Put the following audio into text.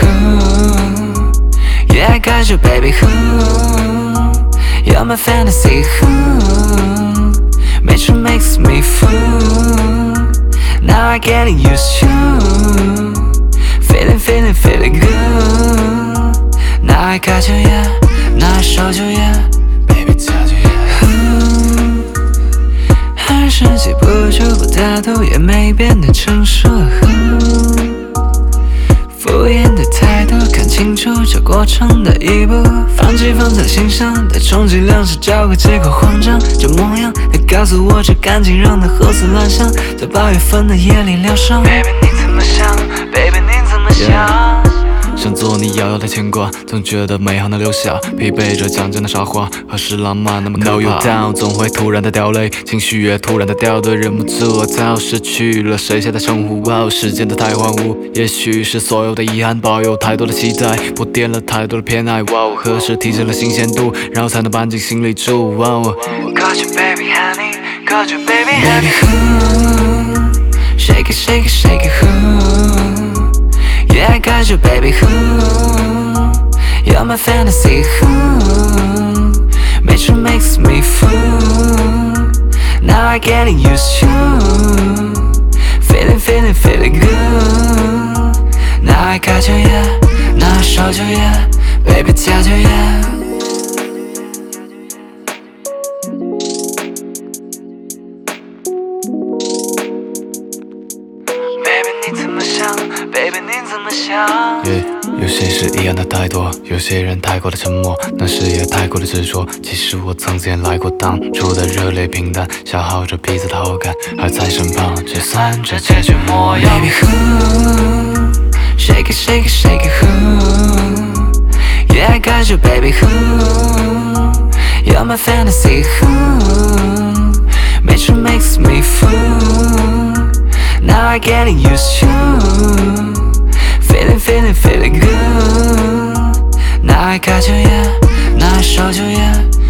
Yeah, I got you, baby. You're my fantasy. Nature makes me fool. Now I'm getting used to feeling good. Now I got you, yeah. Now I showed you, yeah. Baby, got you, yeah. 20世纪不久不大度也没变得成熟。敷衍的态度，看清楚这过程的一步。放弃放在心上的充其量是找个借口慌张，这模样还告诉我这感情让它胡思乱想，在8月份的夜里疗伤。Baby 你怎么想 ？Baby 你怎么想？ 想做你遥遥的牵挂，总觉得美好能留下，疲惫着讲真的傻话，何时浪漫那么可怕 ？No you down， 总会突然的掉泪，情绪也突然的掉队，忍不住我早失去了谁下的称呼。哇，时间的太荒芜，也许是所有的遗憾，抱有太多的期待，铺垫了太多的偏爱。哇，何时提升了新鲜度，然后才能搬进心里住？哇 ，Got you baby honey， Got you baby honey，Shake it shake it shake it，Yeah I got you baby You're my fantasy Nature makes me fool Now I'm getting used to feeling good Now I got you yeah Now I showed you yeah Baby got you yeah你怎么想 ，Baby 你怎么想？ 有些事一样的太多，有些人太过的沉默，那时也太过的执着。其实我曾经来过当初的热烈平淡，消耗着彼此的好感，而在身旁却散着结局模样。 Baby shake it shake it shake it Yeah I got you baby You're my fantasy Nature makes me fool.Now I'm getting used to feeling good Now I got you, yeah Now I showed you, yeah